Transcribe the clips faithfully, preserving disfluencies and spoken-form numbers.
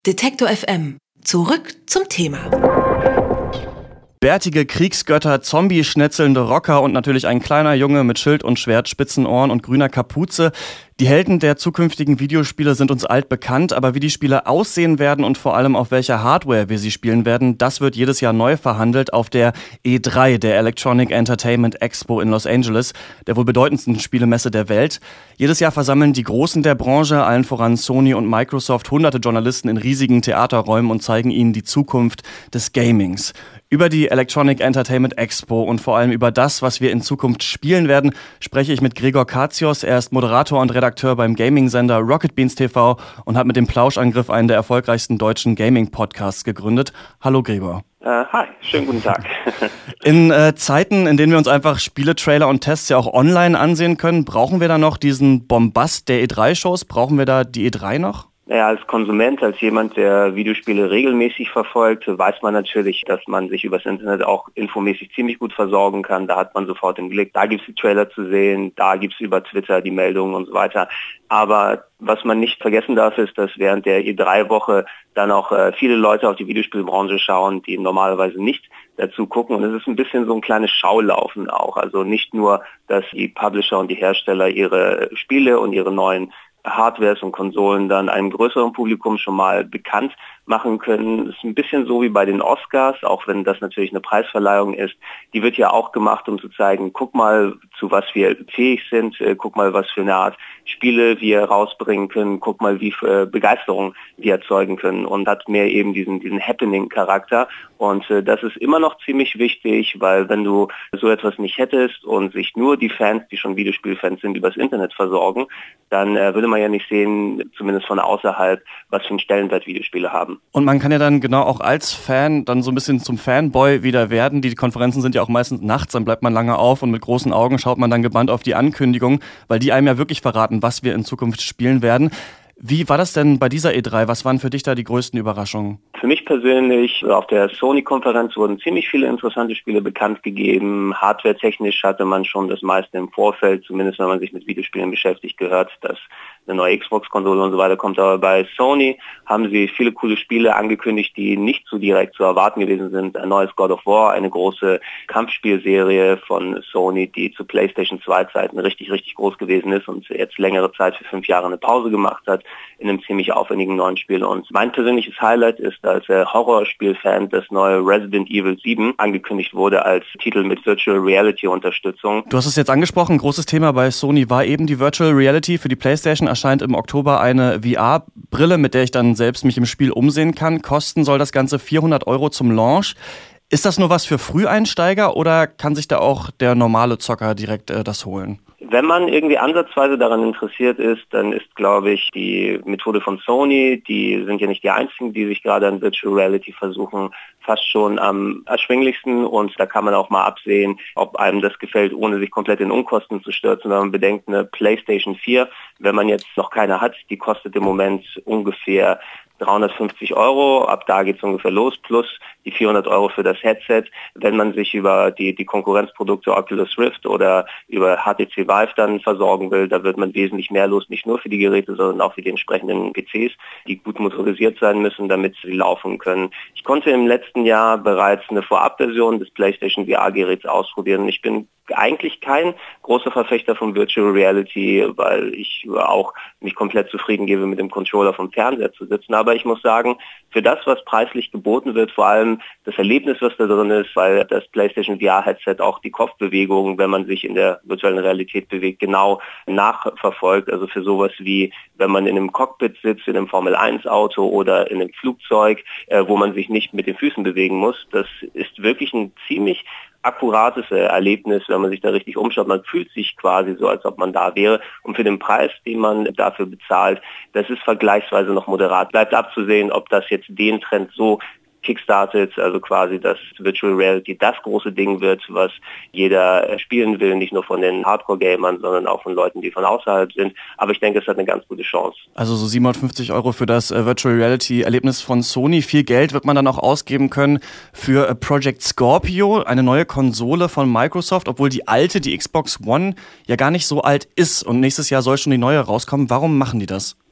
Detektor F M. Zurück zum Thema. Bärtige Kriegsgötter, Zombie-schnetzelnde Rocker und natürlich ein kleiner Junge mit Schild und Schwert, spitzen Ohren und grüner Kapuze. Die Helden der zukünftigen Videospiele sind uns altbekannt, aber wie die Spiele aussehen werden und vor allem auf welcher Hardware wir sie spielen werden, das wird jedes Jahr neu verhandelt auf der E drei, der Electronic Entertainment Expo in Los Angeles, der wohl bedeutendsten Spielemesse der Welt. Jedes Jahr versammeln die Großen der Branche, allen voran Sony und Microsoft, hunderte Journalisten in riesigen Theaterräumen und zeigen ihnen die Zukunft des Gamings. Über die Electronic Entertainment Expo und vor allem über das, was wir in Zukunft spielen werden, spreche ich mit Gregor Katsios. Er ist Moderator und Redakteur beim Gaming-Sender Rocket Beans T V und hat mit dem Plauschangriff einen der erfolgreichsten deutschen Gaming-Podcasts gegründet. Hallo Gregor. Uh, hi, schönen guten Tag. In äh, Zeiten, in denen wir uns einfach Spiele-Trailer und Tests ja auch online ansehen können, brauchen wir da noch diesen Bombast der E drei Shows? Brauchen wir da die E drei noch? Naja, als Konsument, als jemand, der Videospiele regelmäßig verfolgt, weiß man natürlich, dass man sich übers Internet auch infomäßig ziemlich gut versorgen kann. Da hat man sofort den Blick, da gibt es die Trailer zu sehen, da gibt es über Twitter die Meldungen und so weiter. Aber was man nicht vergessen darf, ist, dass während der E drei Woche dann auch äh, viele Leute auf die Videospielbranche schauen, die normalerweise nicht dazu gucken. Und es ist ein bisschen so ein kleines Schaulaufen auch. Also nicht nur, dass die Publisher und die Hersteller ihre Spiele und ihre neuen Hardwares und Konsolen dann einem größeren Publikum schon mal bekannt machen können. Es ist ein bisschen so wie bei den Oscars, auch wenn das natürlich eine Preisverleihung ist. Die wird ja auch gemacht, um zu zeigen, guck mal, zu was wir fähig sind, guck mal, was für eine Art Spiele wir rausbringen können, guck mal, wie viel Begeisterung wir erzeugen können, und hat mehr eben diesen, diesen Happening-Charakter. Und äh, das ist immer noch ziemlich wichtig, weil wenn du so etwas nicht hättest und sich nur die Fans, die schon Videospielfans sind, übers Internet versorgen, dann äh, würde man ja nicht sehen, zumindest von außerhalb, was für einen Stellenwert Videospiele haben. Und man kann ja dann genau auch als Fan dann so ein bisschen zum Fanboy wieder werden. Die Konferenzen sind ja auch meistens nachts, dann bleibt man lange auf und mit großen Augen schaut man dann gebannt auf die Ankündigung, weil die einem ja wirklich verraten, was wir in Zukunft spielen werden. Wie war das denn bei dieser E drei? Was waren für dich da die größten Überraschungen? Für mich persönlich, auf der Sony-Konferenz wurden ziemlich viele interessante Spiele bekannt gegeben. Hardware-technisch hatte man schon das meiste im Vorfeld, zumindest wenn man sich mit Videospielen beschäftigt, gehört, dass eine neue Xbox-Konsole und so weiter kommt. Aber bei Sony haben sie viele coole Spiele angekündigt, die nicht so direkt zu erwarten gewesen sind. Ein neues God of War, eine große Kampfspielserie von Sony, die zu PlayStation zwei Zeiten richtig, richtig groß gewesen ist und jetzt längere Zeit für fünf Jahre eine Pause gemacht hat in einem ziemlich aufwendigen neuen Spiel. Und mein persönliches Highlight ist, als Horrorspiel-Fan, das neue Resident Evil sieben angekündigt wurde als Titel mit Virtual Reality Unterstützung. Du hast es jetzt angesprochen, ein großes Thema bei Sony war eben die Virtual Reality. Für die PlayStation erscheint im Oktober eine V R-Brille, mit der ich dann selbst mich im Spiel umsehen kann. Kosten soll das Ganze vierhundert Euro zum Launch. Ist das nur was für Früheinsteiger oder kann sich da auch der normale Zocker direkt äh, das holen? Wenn man irgendwie ansatzweise daran interessiert ist, dann ist, glaube ich, die Methode von Sony, die sind ja nicht die einzigen, die sich gerade an Virtual Reality versuchen, fast schon am erschwinglichsten, und da kann man auch mal absehen, ob einem das gefällt, ohne sich komplett in Unkosten zu stürzen. Wenn man bedenkt, eine PlayStation vier, wenn man jetzt noch keine hat, die kostet im Moment ungefähr dreihundertfünfzig Euro, ab da geht es ungefähr los, plus die vierhundert Euro für das Headset. Wenn man sich über die, die Konkurrenzprodukte Oculus Rift oder über H T C Vive dann versorgen will, da wird man wesentlich mehr los, nicht nur für die Geräte, sondern auch für die entsprechenden P Cs, die gut motorisiert sein müssen, damit sie laufen können. Ich konnte im letzten Jahr bereits eine Vorabversion des PlayStation V R-Geräts ausprobieren. Ich bin eigentlich kein großer Verfechter von Virtual Reality, weil ich auch mich komplett zufrieden gebe, mit dem Controller vom Fernseher zu sitzen. Aber ich muss sagen, für das, was preislich geboten wird, vor allem das Erlebnis, was da drin ist, weil das PlayStation V R-Headset auch die Kopfbewegungen, wenn man sich in der virtuellen Realität bewegt, genau nachverfolgt. Also für sowas wie, wenn man in einem Cockpit sitzt, in einem Formel eins Auto oder in einem Flugzeug, äh, wo man sich nicht mit den Füßen bewegen muss, das ist wirklich ein ziemlich akkurates Erlebnis, wenn man sich da richtig umschaut. Man fühlt sich quasi so, als ob man da wäre. Und für den Preis, den man dafür bezahlt, das ist vergleichsweise noch moderat. Bleibt abzusehen, ob das jetzt den Trend so kickstartet, also quasi, dass Virtual Reality das große Ding wird, was jeder spielen will, nicht nur von den Hardcore-Gamern, sondern auch von Leuten, die von außerhalb sind. Aber ich denke, es hat eine ganz gute Chance. Also so siebenhundertfünfzig Euro für das äh, Virtual Reality-Erlebnis von Sony. Viel Geld wird man dann auch ausgeben können für äh, Project Scorpio, eine neue Konsole von Microsoft, obwohl die alte, die Xbox One, ja gar nicht so alt ist und nächstes Jahr soll schon die neue rauskommen. Warum machen die das?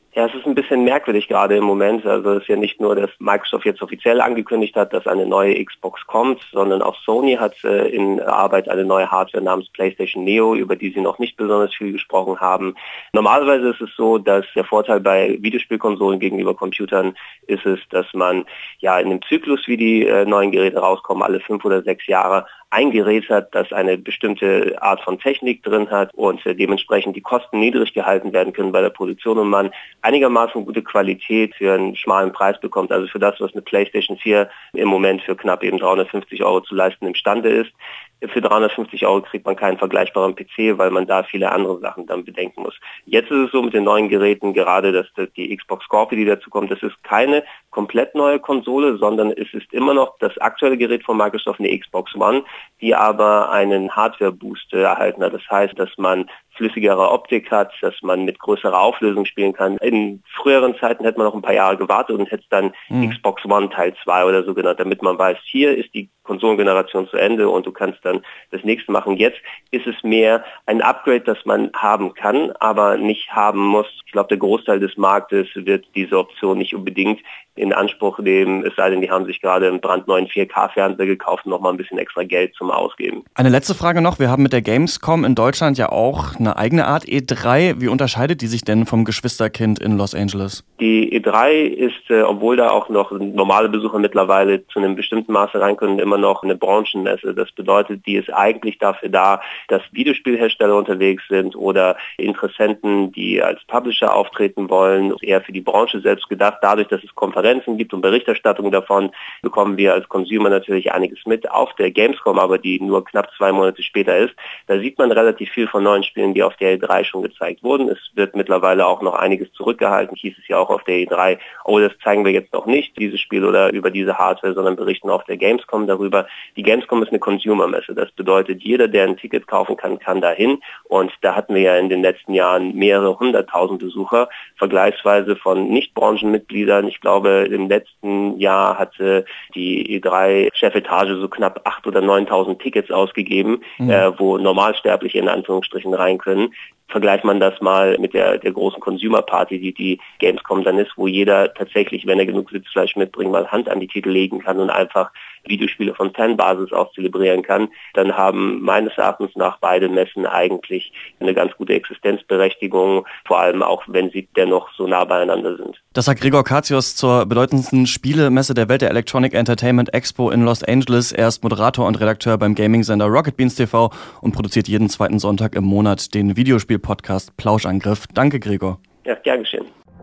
Ja, es ist ein bisschen merkwürdig gerade im Moment. Also es ist ja nicht nur, dass Microsoft jetzt offiziell angekündigt hat, dass eine neue Xbox kommt, sondern auch Sony hat äh, in Arbeit eine neue Hardware namens PlayStation Neo, über die sie noch nicht besonders viel gesprochen haben. Normalerweise ist es so, dass der Vorteil bei Videospielkonsolen gegenüber Computern ist es, dass man ja in dem Zyklus, wie die äh, neuen Geräte rauskommen, alle fünf oder sechs Jahre ein Gerät hat, das eine bestimmte Art von Technik drin hat und äh, dementsprechend die Kosten niedrig gehalten werden können bei der Produktion und man einigermaßen gute Qualität für einen schmalen Preis bekommt. Also für das, was eine PlayStation vier im Moment für knapp eben dreihundertfünfzig Euro zu leisten imstande ist. Für dreihundertfünfzig Euro kriegt man keinen vergleichbaren P C, weil man da viele andere Sachen dann bedenken muss. Jetzt ist es so mit den neuen Geräten, gerade dass die Xbox Scorpio, die dazu kommt, das ist keine komplett neue Konsole, sondern es ist immer noch das aktuelle Gerät von Microsoft, eine Xbox One, die aber einen Hardware-Boost erhalten hat. Das heißt, dass man flüssigere Optik hat, dass man mit größerer Auflösung spielen kann. In früheren Zeiten hätte man noch ein paar Jahre gewartet und hätte es dann mhm. Xbox One Teil zwei oder so genannt, damit man weiß, hier ist die Konsolengeneration zu Ende und du kannst dann das nächste machen. Jetzt ist es mehr ein Upgrade, das man haben kann, aber nicht haben muss. Ich glaube, der Großteil des Marktes wird diese Option nicht unbedingt in Anspruch nehmen, es sei denn, die haben sich gerade einen brandneuen vier K-Fernseher gekauft und noch mal ein bisschen extra Geld zum Ausgeben. Eine letzte Frage noch. Wir haben mit der Gamescom in Deutschland ja auch eine eigene Art E drei. Wie unterscheidet die sich denn vom Geschwisterkind in Los Angeles? Die E drei ist, äh, obwohl da auch noch normale Besucher mittlerweile zu einem bestimmten Maße rein können, immer noch eine Branchenmesse. Das bedeutet, die ist eigentlich dafür da, dass Videospielhersteller unterwegs sind oder Interessenten, die als Publisher auftreten wollen, eher für die Branche selbst gedacht. Dadurch, dass es Konferenzen gibt und Berichterstattung davon, bekommen wir als Consumer natürlich einiges mit. Auf der Gamescom, aber die nur knapp zwei Monate später ist, da sieht man relativ viel von neuen Spielen, die auf der E drei schon gezeigt wurden. Es wird mittlerweile auch noch einiges zurückgehalten. Hieß es ja auch auf der E drei, oh, das zeigen wir jetzt noch nicht, dieses Spiel oder über diese Hardware, sondern berichten auf der Gamescom darüber. Die Gamescom ist eine Consumer-Messe. Das bedeutet, jeder, der ein Ticket kaufen kann, kann dahin. Und da hatten wir ja in den letzten Jahren mehrere hunderttausend Besucher, vergleichsweise von Nicht-Branchenmitgliedern. Ich glaube, im letzten Jahr hatte die E drei Chefetage so knapp achttausend oder neuntausend Tickets ausgegeben, mhm. äh, wo Normalsterbliche in Anführungsstrichen rein können. Vergleicht man das mal mit der, der großen Consumer-Party, die die Gamescom dann ist, wo jeder tatsächlich, wenn er genug Sitzfleisch mitbringt, mal Hand an die Titel legen kann und einfach Videospiele von Fanbasis aus zelebrieren kann, dann haben meines Erachtens nach beide Messen eigentlich eine ganz gute Existenzberechtigung, vor allem auch, wenn sie dennoch so nah beieinander sind. Das sagt Gregor Katius zur bedeutendsten Spielemesse der Welt, der Electronic Entertainment Expo in Los Angeles. Er ist Moderator und Redakteur beim Gaming-Sender Rocket Beans T V und produziert jeden zweiten Sonntag im Monat den Videospiel-Podcast Plauschangriff. Danke, Gregor. Ja, gern geschehen.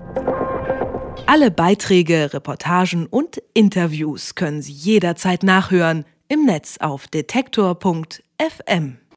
Alle Beiträge, Reportagen und Interviews können Sie jederzeit nachhören im Netz auf detektor punkt f m.